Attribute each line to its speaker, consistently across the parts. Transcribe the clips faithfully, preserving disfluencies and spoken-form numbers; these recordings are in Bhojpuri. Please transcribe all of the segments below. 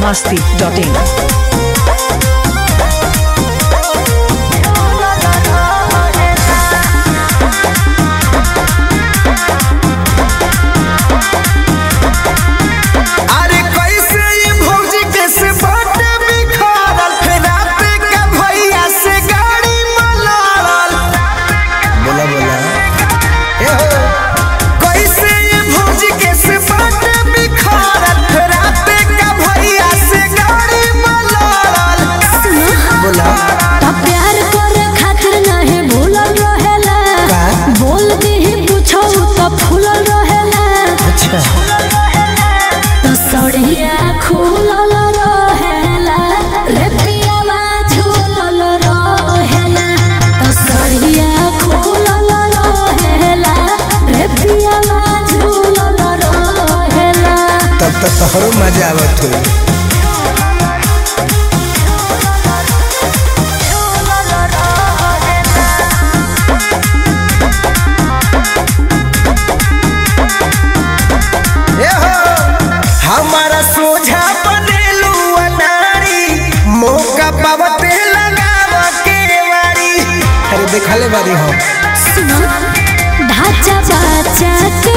Speaker 1: Masti dot in.
Speaker 2: तब तो तोहरो मजा आवत हो। हमारा सोझा बनेलू अनारी मौका पावते लगावा के वारी। अरे देखा ले बारी हो
Speaker 3: सुनो ढाचा बाचा के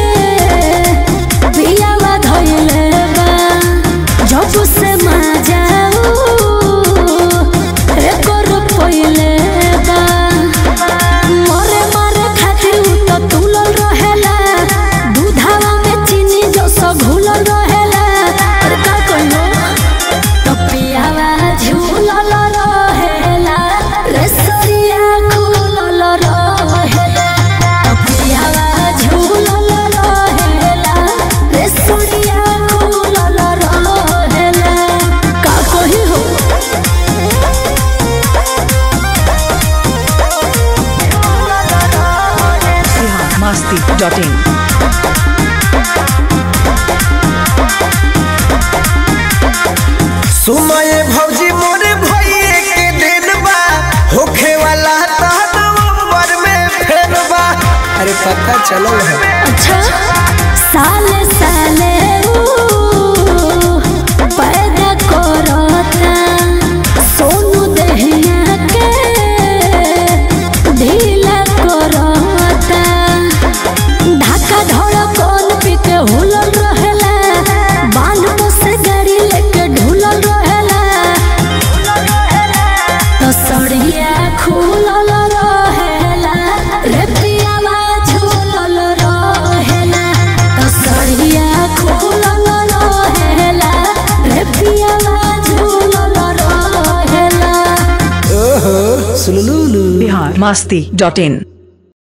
Speaker 3: पियावा धोइले बा जब से मजाऊ एको रुपइले बा मोरे मारे खातिर तो तुलल रहेला दूधावा में चीनी जो सो घुलल रहेला और का कहियो तो पियावा झूलल रहेला रे सरिया खुलल रहेला तो पियावा झूलल रहेला रे सरिया खुलल रहेला का कहियो
Speaker 1: मस्ती डॉट इन।
Speaker 2: सुमय भौजी मोरे भइए के दिन बा होखे वाला ता नवंबर में फेर बा। अरे पता चलो है
Speaker 3: अच्छा साले साले ऊ पैदा करता सोनू दहिया के ढीला करता ढाका धड़कन पी के हुलल रहेला बांध को से गाड़ी लेके ढुलल रहेला तो सड़िया खुलल रहेला रे पियावा झूलल रहेला तो सड़िया खुलल रहेला रे पियावा झूलल रहेला।
Speaker 2: ओहो सुलुलुलु
Speaker 1: बिहार मस्ती डॉट इन।